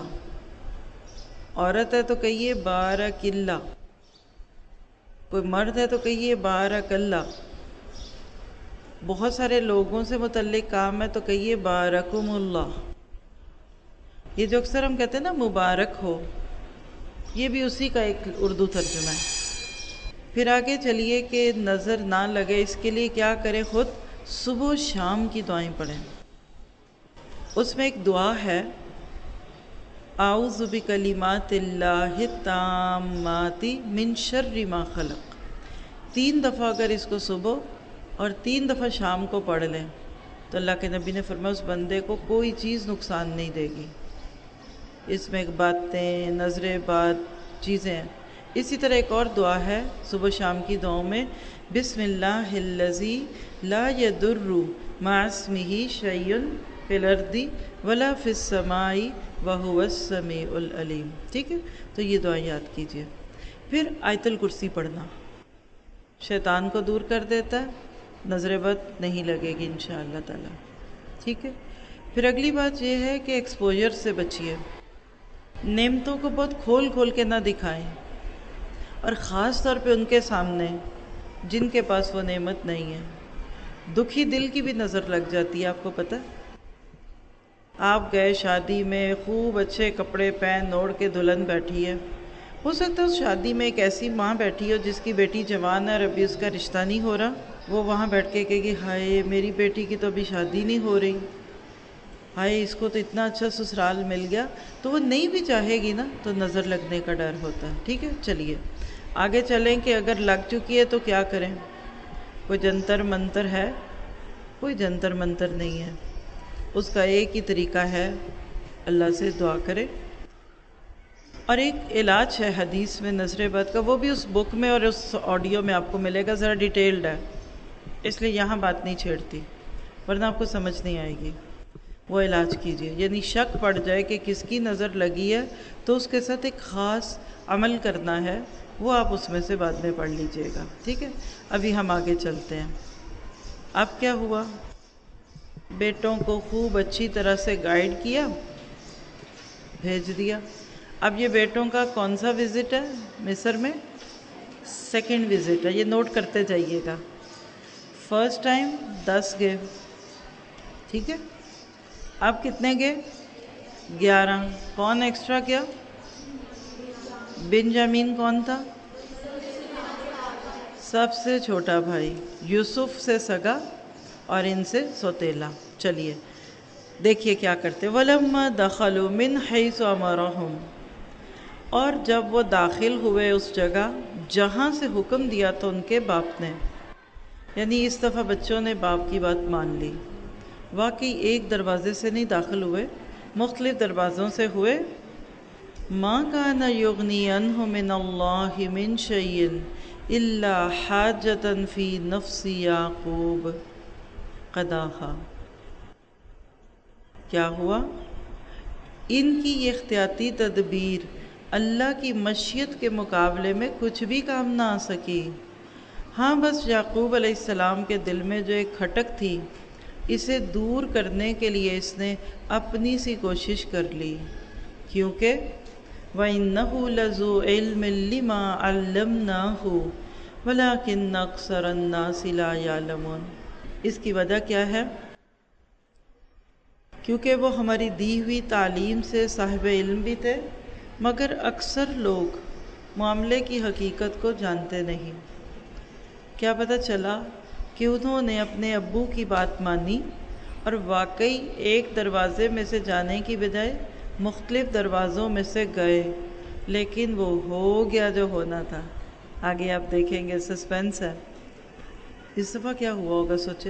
عورت ہے تو کہیے بارک اللہ، کوئی مرد ہے تو کہیے بارک اللہ. بہت سارے لوگوں سے متعلق کام ہے تو کہیے بارکم اللہ. یہ جو اکثر ہم کہتے ہیں نا مبارک ہو، یہ بھی اسی کا ایک اردو ترجمہ ہے. پھر آگے چلیے کہ نظر نہ لگے اس کے لیے کیا کریں. خود صبح و شام کی دعائیں پڑھیں. اس میں ایک دعا ہے اعوذ بکلمات اللہ التامات من شر ما خلق. تین دفعہ اگر اس کو صبح اور تین دفعہ شام کو پڑھ لیں تو اللہ کے نبی نے فرمایا اس بندے کو کوئی چیز نقصان نہیں دے گی. اس میں ایک باتیں، نظریں بات چیزیں ہیں. اسی طرح ایک اور دعا ہے صبح شام کی دعاؤں میں، بسم اللہ الذی لا یضر مع اسمہ شیء فی الارض ولا فی السماء وہو السمیع العلیم. ٹھیک ہے، تو یہ دعا یاد کیجئے. پھر آیت الکرسی پڑھنا شیطان کو دور کر دیتا ہے، نظر بد نہیں لگے گی انشاءاللہ تعالی. ٹھیک ہے. پھر اگلی بات یہ ہے کہ ایکسپوجر سے بچیے. نعمتوں کو بہت کھول کھول کے نہ دکھائیں، اور خاص طور پہ ان کے سامنے جن کے پاس وہ نعمت نہیں ہے. دکھی دل کی بھی نظر لگ جاتی ہے. آپ کو پتہ، آپ گئے شادی میں، خوب اچھے کپڑے پہن اوڑھ کے دلہن بیٹھی ہے. ہو سکتا ہے اس شادی میں ایک ایسی ماں بیٹھی ہو جس کی بیٹی جوان ہے اور ابھی اس کا رشتہ نہیں ہو رہا. وہ وہاں بیٹھ کے کہے گی ہائے میری بیٹی کی تو ابھی شادی نہیں ہو رہی، ہائے اس کو تو اتنا اچھا سسرال مل گیا. تو وہ نہیں بھی چاہے گی نا تو نظر لگنے کا ڈر ہوتا ہے. ٹھیک ہے، چلیے آگے چلیں کہ اگر لگ چکی ہے تو کیا کریں. کوئی جنتر منتر ہے؟ کوئی جنتر منتر نہیں ہے. اس کا ایک ہی طریقہ ہے، اللہ سے دعا کرے. اور ایک علاج ہے حدیث میں نظر بد کا، وہ بھی اس بک میں اور اس آڈیو میں آپ کو ملے گا، ذرا ڈیٹیلڈ ہے. اس لیے یہاں بات نہیں چھیڑتی، ورنہ آپ کو سمجھ نہیں آئے گی۔ وہ علاج کیجیے، یعنی شک پڑ جائے کہ کس کی نظر لگی ہے تو اس کے ساتھ ایک خاص عمل کرنا ہے، وہ آپ اس میں سے بعد میں پڑھ لیجئے گا، ٹھیک ہے؟ ابھی ہم آگے چلتے ہیں۔ اب کیا ہوا؟ بیٹوں کو خوب اچھی طرح سے گائیڈ کیا، بھیج دیا۔ اب یہ بیٹوں کا کون سا وزٹ ہے مصر میں؟ سیکنڈ وزٹ ہے، یہ نوٹ کرتے جائیے گا۔ فرسٹ ٹائم دس گئے، ٹھیک ہے؟ اب کتنے گئے؟ گیارہ۔ کون ایکسٹرا کیا؟ بنجامین کون تھا؟ سب سے چھوٹا بھائی، یوسف سے سگا اور ان سے سوتیلا۔ چلیے دیکھیے کیا کرتے۔ وَلَمَّا دَخَلُوا مِنْ حَيْثُ أَمَرَهُمْ، اور جب وہ داخل ہوئے اس جگہ جہاں سے حکم دیا تو ان کے باپ نے، یعنی اس دفعہ بچوں نے باپ کی بات مان لی۔ واقعی ایک دروازے سے نہیں داخل ہوئے، مختلف دروازوں سے ہوئے۔ مَا كَانَ يُغْنِي عَنْهُ مِنَ اللَّهِ مِنْ شَيْءٍ إِلَّا حَاجَةً فِي نَفْسِ يَعْقُوبَ قَضَاهَا۔ کیا ہوا؟ ان کی یہ احتیاطی تدبیر اللہ کی مشیت کے مقابلے میں کچھ بھی کام نہ آ سکی۔ ہاں بس یعقوب علیہ السلام کے دل میں جو ایک کھٹک تھی، اسے دور کرنے کے لیے اس نے اپنی سی کوشش کر لی، کیونکہ وَإِنَّهُ لَذُو عِلْمٍ لِمَا عَلَّمْنَاهُ وَلَكِنَّ أَكْثَرَ النَّاسِ لَا يَعْلَمُونَ۔ اس کی وجہ کیا ہے؟ کیونکہ وہ ہماری دی ہوئی تعلیم سے صاحب علم بھی تھے، مگر اکثر لوگ معاملے کی حقیقت کو جانتے نہیں۔ کیا پتہ چلا کہ انہوں نے اپنے ابو کی بات مانی اور واقعی ایک دروازے میں سے جانے کی بجائے مختلف دروازوں میں سے گئے، لیکن وہ ہو گیا جو ہونا تھا۔ آگے آپ دیکھیں گے، سسپینس ہے۔ اس دفعہ کیا ہوا ہوگا سوچے۔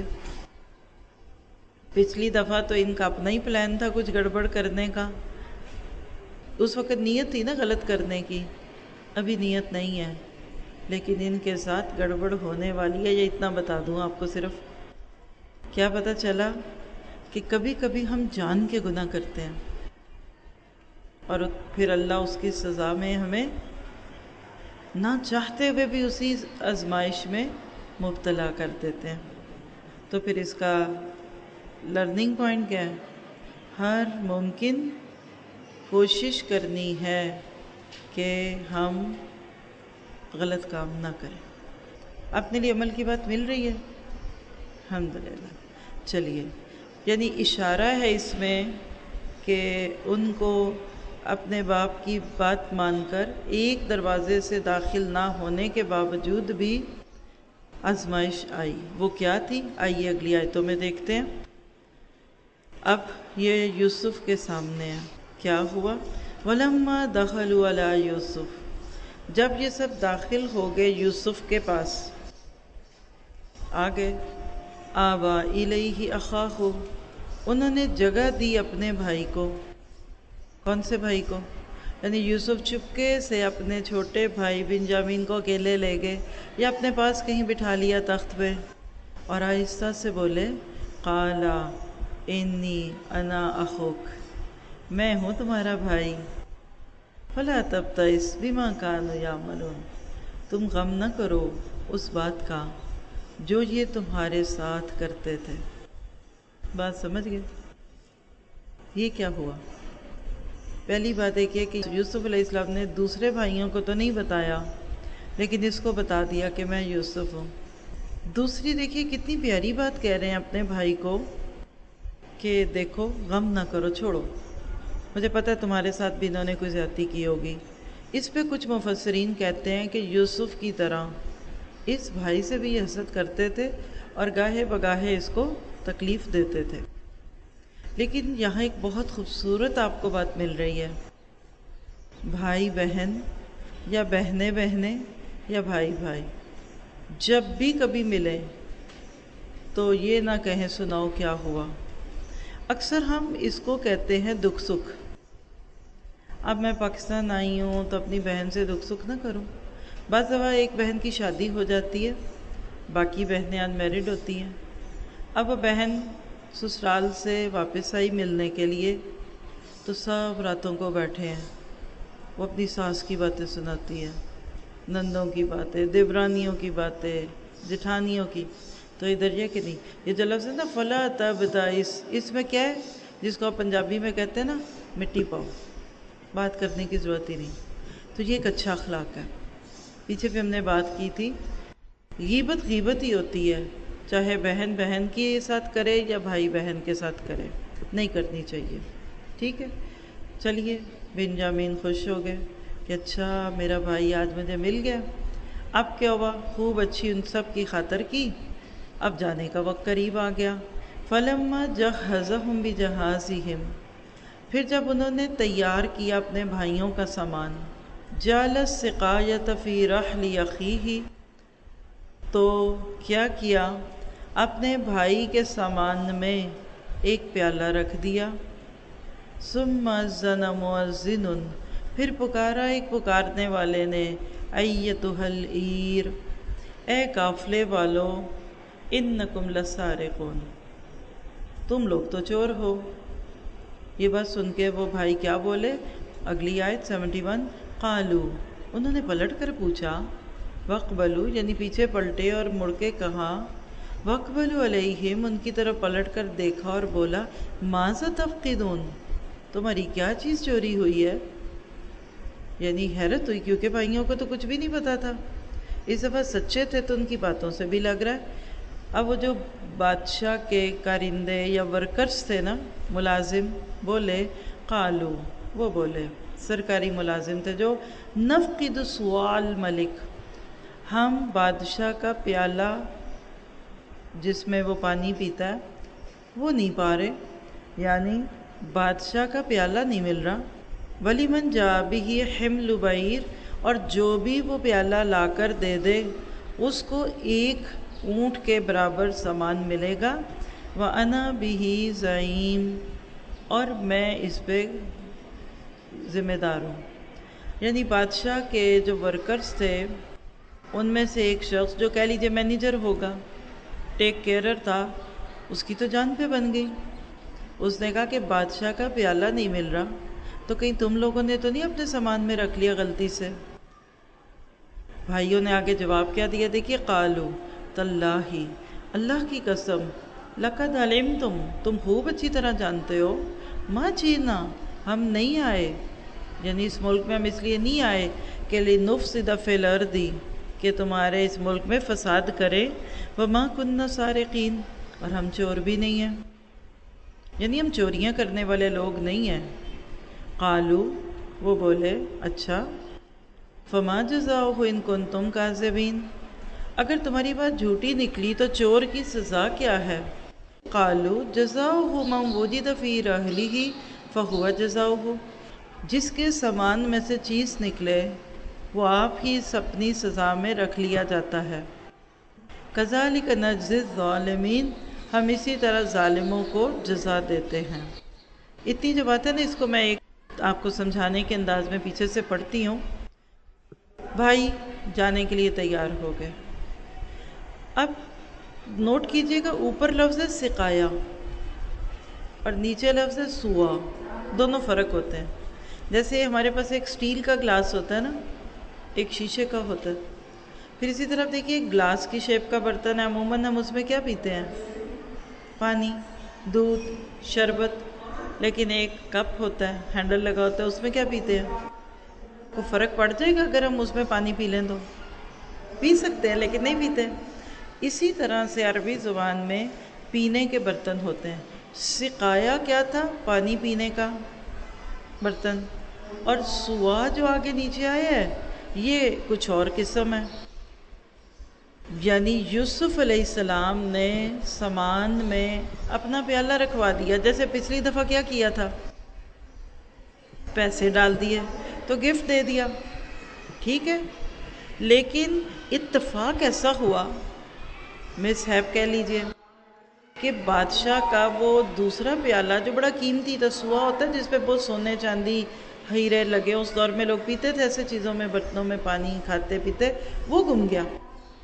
پچھلی دفعہ تو ان کا اپنا ہی پلان تھا کچھ گڑبڑ کرنے کا، اس وقت نیت تھی نا غلط کرنے کی، ابھی نیت نہیں ہے، لیکن ان کے ساتھ گڑبڑ ہونے والی ہے۔ یہ اتنا بتا دوں آپ کو صرف، کیا پتہ چلا کہ کبھی کبھی ہم جان کے گناہ کرتے ہیں اور پھر اللہ اس کی سزا میں ہمیں نہ چاہتے ہوئے بھی اسی آزمائش میں مبتلا کر دیتے ہیں۔ تو پھر اس کا لرننگ پوائنٹ کیا ہے؟ ہر ممکن کوشش کرنی ہے کہ ہم غلط کام نہ کریں۔ اپنے لیے عمل کی بات مل رہی ہے؟ الحمدللہ۔ چلیے، یعنی اشارہ ہے اس میں کہ ان کو اپنے باپ کی بات مان کر ایک دروازے سے داخل نہ ہونے کے باوجود بھی آزمائش آئی۔ وہ کیا تھی؟ آئیے اگلی آیتوں میں دیکھتے ہیں۔ اب یہ یوسف کے سامنے ہے، کیا ہوا؟ وَلَمَّا دَخَلُوا عَلَىٰ يُوسُف، جب یہ سب داخل ہو گئے یوسف کے پاس، آگے آوَا إِلَيْهِ أَخَاهُ، انہوں نے جگہ دی اپنے بھائی کو۔ کون سے بھائی کو؟ یعنی یوسف چپکے سے اپنے چھوٹے بھائی بنجامین کو اکیلے لے گئے یا اپنے پاس کہیں بٹھا لیا تخت پہ، اور آہستہ سے بولے قَالَ إِنِّي أَنَا أَخُوكَ، میں ہوں تمہارا بھائی، فَلَا تَبْتَئِسْ بِمَا كَانُوا يَعْمَلُونَ، تم غم نہ کرو اس بات کا جو یہ تمہارے ساتھ کرتے تھے۔ بات سمجھ گئے؟ یہ کیا ہوا؟ پہلی بات ایک ہے کہ یوسف علیہ السلام نے دوسرے بھائیوں کو تو نہیں بتایا، لیکن اس کو بتا دیا کہ میں یوسف ہوں۔ دوسری دیکھیے کتنی پیاری بات کہہ رہے ہیں اپنے بھائی کو کہ دیکھو غم نہ کرو، چھوڑو، مجھے پتہ ہے تمہارے ساتھ بھی انہوں نے کوئی زیادتی کی ہوگی۔ اس پہ کچھ مفسرین کہتے ہیں کہ یوسف کی طرح اس بھائی سے بھی یہ حسد کرتے تھے اور گاہے بگاہے اس کو تکلیف دیتے تھے، لیکن یہاں ایک بہت خوبصورت آپ کو بات مل رہی ہے۔ بھائی بہن یا بہنیں بہنیں یا بھائی بھائی جب بھی کبھی ملیں تو یہ نہ کہیں سناؤ کیا ہوا۔ اکثر ہم اس کو کہتے ہیں دکھ سکھ۔ اب میں پاکستان آئی ہوں تو اپنی بہن سے دکھ سکھ نہ کروں۔ بعض دفعہ ایک بہن کی شادی ہو جاتی ہے باقی بہنیں ان میرڈ ہوتی ہیں. اب وہ بہن سسرال سے واپس آئی ملنے کے لیے تو سب راتوں کو بیٹھے ہیں. وہ اپنی ساس کی باتیں سناتی ہے، نندوں کی باتیں، دیورانیوں کی باتیں، جٹھانیوں کی. تو ادھر یہ کہ نہیں، یہ جو لفظ ہے نا فلا تبتئس، اس میں کیا ہے، جس کو آپ پنجابی میں کہتے ہیں نا مٹی پاؤ، بات کرنے کی ضرورت ہی نہیں. تو یہ ایک اچھا اخلاق ہے. پیچھے بھی ہم نے بات کی تھی، غیبت غیبت ہی ہوتی ہے، چاہے بہن بہن کے ساتھ کرے یا بھائی بہن کے ساتھ کرے، نہیں کرنی چاہیے. ٹھیک ہے. چلیے بنجامین خوش ہو گئے کہ اچھا میرا بھائی آج مجھے مل گیا. اب کیا ہوا، خوب اچھی ان سب کی خاطر کی. اب جانے کا وقت قریب آ گیا. فلما جہزہم بجہازہم، پھر جب انہوں نے تیار کیا اپنے بھائیوں کا سامان، جعل السقایۃ فی رحل اخیہ، تو کیا کیا، اپنے بھائی کے سامان میں ایک پیالہ رکھ دیا. ثم اذن مؤذن، پھر پکارا ایک پکارنے والے نے، ایتھا العیر، اے قافلے والو، انکم لسارقون، تم لوگ تو چور ہو. یہ بات سن کے وہ بھائی کیا بولے، اگلی آیت سیونٹی ون، قالو، انہوں نے پلٹ کر پوچھا، وقبلو یعنی پیچھے پلٹے اور مڑ کے کہا، وقبلو علیہم، ان کی طرف پلٹ کر دیکھا اور بولا، ماذا تفقدون، تمہاری کیا چیز چوری ہوئی ہے. یعنی حیرت ہوئی کیونکہ بھائیوں کو تو کچھ بھی نہیں پتا تھا. اس دفعہ سچے تھے تو ان کی باتوں سے بھی لگ رہا ہے. اب وہ جو بادشاہ کے کارندے یا ورکرز تھے نا، ملازم، بولے، قالو، وہ بولے، سرکاری ملازم تھے جو، نفقد سوال ملک، ہم بادشاہ کا پیالہ جس میں وہ پانی پیتا ہے وہ نہیں پا رہے، یعنی بادشاہ کا پیالہ نہیں مل رہا. ولیمن جاء بہ حمل بعیر، اور جو بھی وہ پیالہ لا کر دے دے اس کو ایک اونٹ کے برابر سامان ملے گا. وَأَنَا بِهِ زَعِيمٌ، اور میں اس پہ ذمہ دار ہوں. یعنی بادشاہ کے جو ورکرز تھے ان میں سے ایک شخص جو کہہ لیجیے مینیجر ہوگا، ٹیک کیئرر تھا، اس کی تو جان پہ بن گئی. اس نے کہا کہ بادشاہ کا پیالہ نہیں مل رہا تو کہیں تم لوگوں نے تو نہیں اپنے سامان میں رکھ لیا غلطی سے. بھائیوں نے آگے جواب کیا دیا، دیکھیے، قالو، تاللہ، اللہ کی قسم، لقد علمتم، تم خوب اچھی طرح جانتے ہو، ما جئنا، ہم نہیں آئے، یعنی اس ملک میں ہم اس لیے نہیں آئے کہ لنفسد فی الارض، کہ تمہارے اس ملک میں فساد کرے، وما کننا سارقین، اور ہم چور بھی نہیں ہیں، یعنی ہم چوریاں کرنے والے لوگ نہیں ہیں. قالو، وہ بولے، اچھا، فما جزاؤہ ان کنتم کاذبین، اگر تمہاری بات جھوٹی نکلی تو چور کی سزا کیا ہے. قالو جزاؤہ من وجد فی رحلہ فہو جزاؤہ، جس کے سامان میں سے چیز نکلے وہ آپ ہی اپنی سزا میں رکھ لیا جاتا ہے. کذالک نجزی الظالمین، ہم اسی طرح ظالموں کو جزا دیتے ہیں. اتنی جو بات ہے نا، اس کو میں ایک آپ کو سمجھانے کے انداز میں پیچھے سے پڑھتی ہوں. بھائی جانے کے لیے تیار ہو گئے. اب نوٹ کیجئے گا، اوپر لفظ ہے سقایا اور نیچے لفظ ہے سوا، دونوں فرق ہوتے ہیں. جیسے ہمارے پاس ایک سٹیل کا گلاس ہوتا ہے نا، ایک شیشے کا ہوتا ہے. پھر اسی طرف دیکھیے ایک گلاس کی شیپ کا برتن ہے، عموماً ہم اس میں کیا پیتے ہیں، پانی، دودھ، شربت. لیکن ایک کپ ہوتا ہے، ہینڈل لگا ہوتا ہے، اس میں کیا پیتے ہیں. کو فرق پڑ جائے گا اگر ہم اس میں پانی پی لیں تو؟ پی سکتے ہیں لیکن نہیں پیتے. اسی طرح سے عربی زبان میں پینے کے برتن ہوتے ہیں. سقایا کیا تھا، پانی پینے کا برتن، اور سوا جو آگے نیچے آیا ہے یہ کچھ اور قسم ہے. یعنی یوسف علیہ السلام نے سامان میں اپنا پیالہ رکھوا دیا. جیسے پچھلی دفعہ کیا کیا تھا، پیسے ڈال دیے تو گفٹ دے دیا، ٹھیک ہے. لیکن اتفاق ایسا ہوا، مس ہیپ کہہ لیجئے، کہ بادشاہ کا وہ دوسرا پیالہ جو بڑا قیمتی تھا، سوا ہوتا ہے جس پہ بہت سونے چاندی ہیرے لگے، اس دور میں لوگ پیتے تھے ایسے چیزوں میں، برتنوں میں پانی کھاتے پیتے، وہ گم گیا.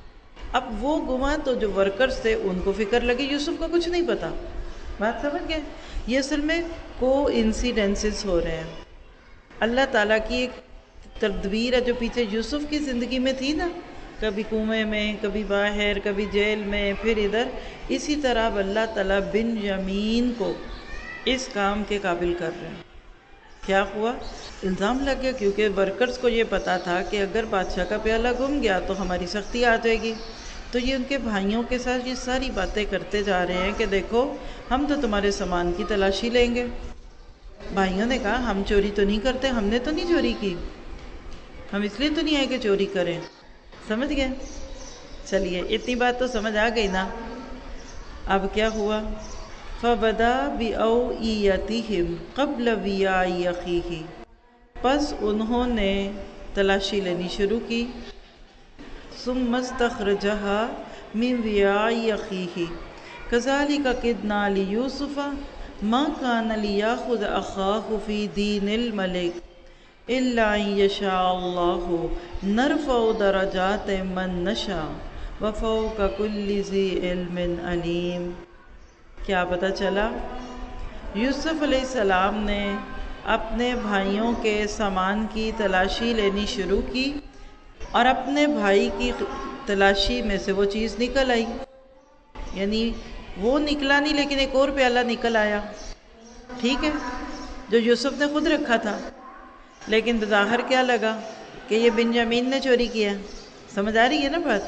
اب وہ گما تو جو ورکرز تھے ان کو فکر لگی یوسف کا کچھ نہیں پتا. بات سمجھ گئے؟ یہ اصل میں کو انسیڈنسز ہو رہے ہیں. اللہ تعالیٰ کی ایک تدبیر ہے جو پیچھے یوسف کی زندگی میں تھی نا، کبھی کنویں میں، کبھی باہر، کبھی جیل میں، پھر ادھر. اسی طرح اب اللہ تعالیٰ بنیامین کو اس کام کے قابل کر رہے ہیں. کیا ہوا؟ الزام لگ گیا، کیونکہ ورکرز کو یہ پتا تھا کہ اگر بادشاہ کا پیالہ گم گیا تو ہماری سختی آ جائے گی. تو یہ ان کے بھائیوں کے ساتھ یہ ساری باتیں کرتے جا رہے ہیں کہ دیکھو ہم تو تمہارے سامان کی تلاشی لیں گے. بھائیوں نے کہا ہم چوری تو نہیں کرتے، ہم نے تو نہیں چوری کی، ہم اس لیے تو نہیں آئے کہ چوری کریں. سمجھ گئے؟ چلیے اتنی بات تو سمجھ آ گئی نا. اب کیا ہوا؟ فَبَدَا بِأَوْعِيَتِهِمْ قَبْلَ وِعَاءِ أَخِيهِ، پس انہوں نے تلاشی لینی شروع کی. ثُمَّ اسْتَخْرَجَهَا مِنْ وِعَاءِ أَخِيهِ كَذَلِكَ كِدْنَا لِيُوسُفَ مَا كَانَ لِيَأْخُذَ أَخَاهُ فِي دِينِ الْمَلِكِ إِلَّا أَنْ يَشَاءَ اللَّهُ نَرْفَعُ دَرَجَاتٍ مَّن نَّشَاءُ وَفَوْقَ كُلِّ ذِي عِلْمٍ عَلِيمٍ. کیا پتہ چلا؟ یوسف علیہ السلام نے اپنے بھائیوں کے سامان کی تلاشی لینی شروع کی اور اپنے بھائی کی تلاشی میں سے وہ چیز نکل آئی. یعنی وہ نکلا نہیں لیکن ایک اور پیالہ نکل آیا، ٹھیک ہے، جو یوسف نے خود رکھا تھا، لیکن بظاہر کیا لگا کہ یہ بنیامین نے چوری کیا. سمجھ آ رہی ہے نا بات؟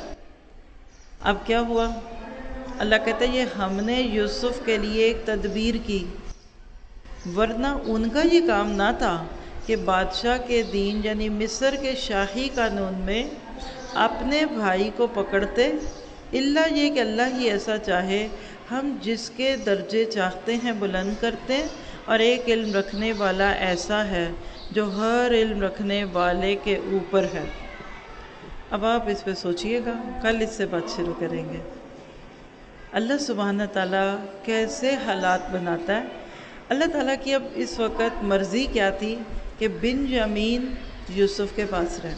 اب کیا ہوا؟ اللہ کہتا ہے یہ ہم نے یوسف کے لیے ایک تدبیر کی، ورنہ ان کا یہ کام نہ تھا کہ بادشاہ کے دین یعنی مصر کے شاہی قانون میں اپنے بھائی کو پکڑتے، اللہ یہ کہ اللہ ہی ایسا چاہے، ہم جس کے درجے چاہتے ہیں بلند کرتے ہیں، اور ایک علم رکھنے والا ایسا ہے جو ہر علم رکھنے والے کے اوپر ہے. اب آپ اس پہ سوچئے گا، کل اس سے بات شروع کریں گے. اللہ سبحانہ تعالیٰ کیسے حالات بناتا ہے. اللہ تعالیٰ کی اب اس وقت مرضی کیا تھی کہ بنیامین یوسف کے پاس رہے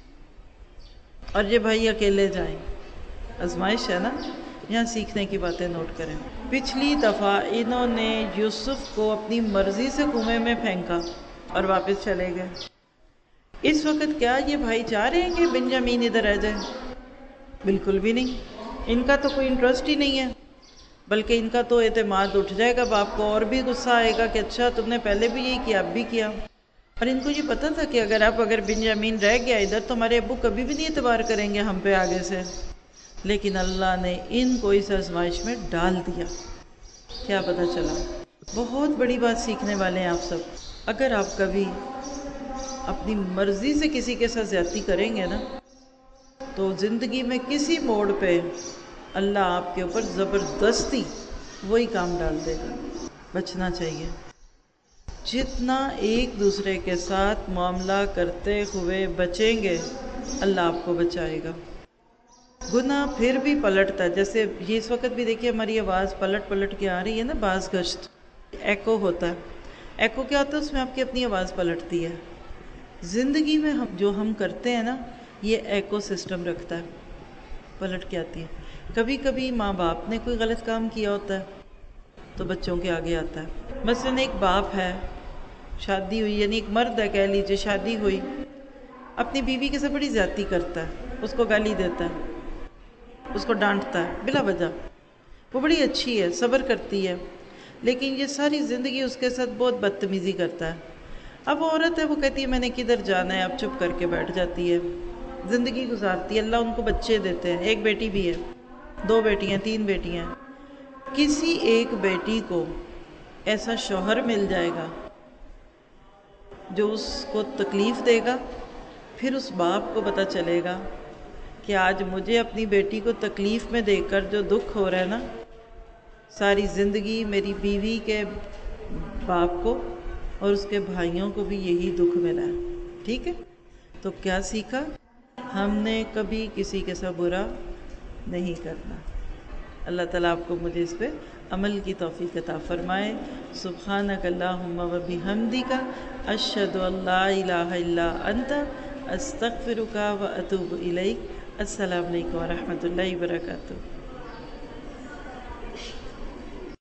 اور یہ بھائی اکیلے جائیں. آزمائش ہے نا، یہاں سیکھنے کی باتیں نوٹ کریں. پچھلی دفعہ انہوں نے یوسف کو اپنی مرضی سے کنویں میں پھینکا اور واپس چلے گئے. اس وقت کیا یہ بھائی چاہ رہے ہیں کہ بنیامین ادھر آ جائے؟ بالکل بھی نہیں. ان کا تو کوئی انٹرسٹ ہی نہیں ہے، بلکہ ان کا تو اعتماد اٹھ جائے گا باپ کو، اور بھی غصہ آئے گا کہ اچھا تم نے پہلے بھی یہی کیا اب بھی کیا. اور ان کو یہ پتہ تھا کہ اگر آپ اگر بنیامین رہ گیا ادھر تو ہمارے ابو کبھی بھی نہیں اعتبار کریں گے ہم پہ آگے سے. لیکن اللہ نے ان کو اس آزمائش میں ڈال دیا. کیا پتہ چلا؟ بہت بڑی بات سیکھنے والے ہیں آپ سب. اگر آپ کبھی اپنی مرضی سے کسی کے ساتھ زیادتی کریں گے نا تو زندگی میں کسی موڑ پہ اللہ آپ کے اوپر زبردستی وہی کام ڈال دے گا. بچنا چاہیے. جتنا ایک دوسرے کے ساتھ معاملہ کرتے ہوئے بچیں گے اللہ آپ کو بچائے گا. گناہ پھر بھی پلٹتا ہے. جیسے یہ اس وقت بھی دیکھیے ہماری آواز پلٹ پلٹ کے آ رہی ہے نا، باز گشت ایکو ہوتا ہے. ایکو کیا ہوتا ہے؟ اس میں آپ کی اپنی آواز پلٹتی ہے. زندگی میں ہم جو ہم کرتے ہیں نا یہ ایکو سسٹم رکھتا ہے، پلٹ کے آتی ہے. کبھی کبھی ماں باپ نے کوئی غلط کام کیا ہوتا ہے تو بچوں کے آگے آتا ہے. مثلاً ایک باپ ہے، شادی ہوئی، یعنی ایک مرد ہے کہہ لیجیے، شادی ہوئی، اپنی بیوی کے ساتھ بڑی زیادتی کرتا ہے، اس کو گالی دیتا ہے، اس کو ڈانٹتا ہے بلا وجہ. وہ بڑی اچھی ہے، صبر کرتی ہے، لیکن یہ ساری زندگی اس کے ساتھ بہت بدتمیزی کرتا ہے. اب عورت ہے، وہ کہتی ہے میں نے کدھر جانا ہے، اب چپ کر کے بیٹھ جاتی ہے، زندگی گزارتی ہے. اللہ ان کو بچے دیتے ہیں، ایک بیٹی بھی ہے، دو بیٹیاں، تین بیٹیاں. کسی ایک بیٹی کو ایسا شوہر مل جائے گا جو اس کو تکلیف دے گا، پھر اس باپ کو پتہ چلے گا کہ آج مجھے اپنی بیٹی کو تکلیف میں دیکھ کر جو دکھ ہو رہا ہے نا، ساری زندگی میری بیوی کے باپ کو اور اس کے بھائیوں کو بھی یہی دکھ ملا ہے. ٹھیک ہے؟ تو کیا سیکھا؟ ہم نے کبھی کسی کے ساتھ برا نہیں کرنا. اللہ تعالیٰ آپ کو مجھے اس پہ عمل کی توفیق عطا فرمائے. سبحانک اللہم و بحمدک اشہد ان لا الہ الا انت استغفرک و اتوب الیک. السلام علیکم ورحمۃ اللہ وبرکاتہ.